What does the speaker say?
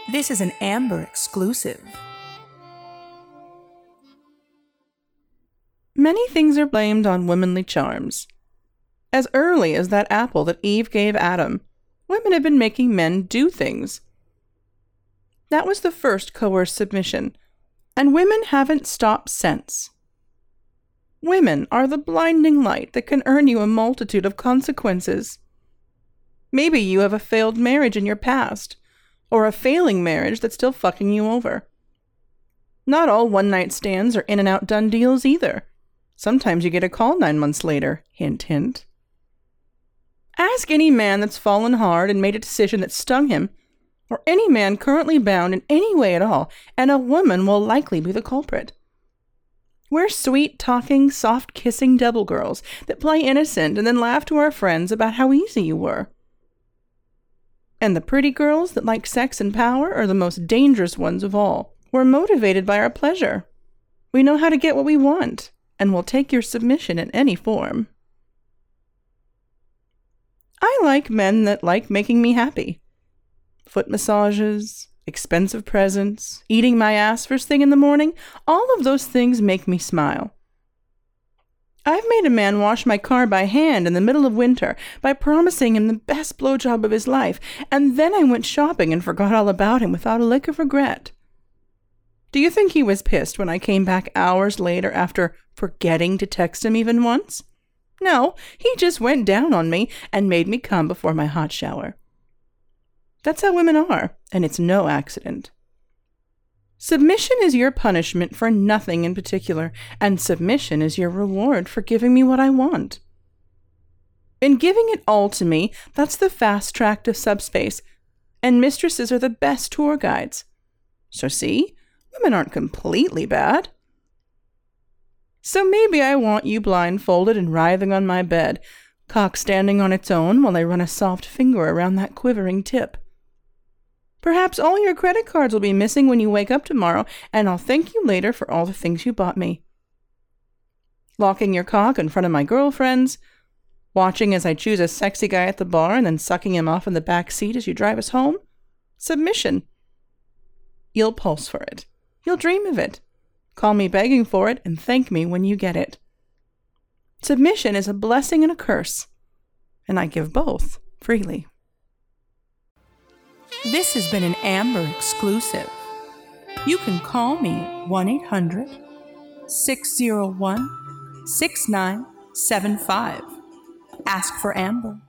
This is an Amber exclusive. Many things are blamed on womanly charms. As early as that apple that Eve gave Adam, women have been making men do things. That was the first coerced submission, and women haven't stopped since. Women are the blinding light that can earn you a multitude of consequences. Maybe you have a failed marriage in your past, or a failing marriage that's still fucking you over. Not all one-night stands are in-and-out done deals either. Sometimes you get a call 9 months later. Hint, hint. Ask any man that's fallen hard and made a decision that stung him, or any man currently bound in any way at all, and a woman will likely be the culprit. We're sweet-talking, soft-kissing devil girls that play innocent and then laugh to our friends about how easy you were. And the pretty girls that like sex and power are the most dangerous ones of all. We're motivated by our pleasure. We know how to get what we want, and we'll take your submission in any form. I like men that like making me happy. Foot massages, expensive presents, eating my ass first thing in the morning, all of those things make me smile. I've made a man wash my car by hand in the middle of winter by promising him the best blowjob of his life, and then I went shopping and forgot all about him without a lick of regret. Do you think he was pissed when I came back hours later after forgetting to text him even once? No, he just went down on me and made me come before my hot shower. That's how women are, and it's no accident. Submission is your punishment for nothing in particular, and submission is your reward for giving me what I want. In giving it all to me, that's the fast track to subspace, and mistresses are the best tour guides. So see, women aren't completely bad. So maybe I want you blindfolded and writhing on my bed, cock standing on its own while I run a soft finger around that quivering tip. Perhaps all your credit cards will be missing when you wake up tomorrow, and I'll thank you later for all the things you bought me. Locking your cock in front of my girlfriends, watching as I choose a sexy guy at the bar and then sucking him off in the back seat as you drive us home. Submission. You'll pulse for it. You'll dream of it. Call me begging for it and thank me when you get it. Submission is a blessing and a curse, and I give both freely. This has been an Amber exclusive. You can call me 1-800-601-6975. Ask for Amber.